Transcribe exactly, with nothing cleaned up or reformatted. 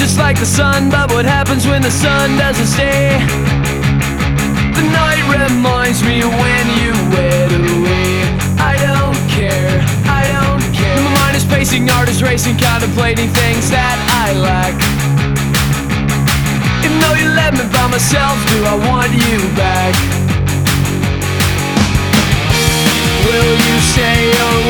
just like the sun, but what happens when the sun doesn't stay? The night reminds me when you went away. I don't care, I don't care. My mind is pacing, art is racing, contemplating things that I lack. Even though you left me by myself, do I want you back? Will you say oh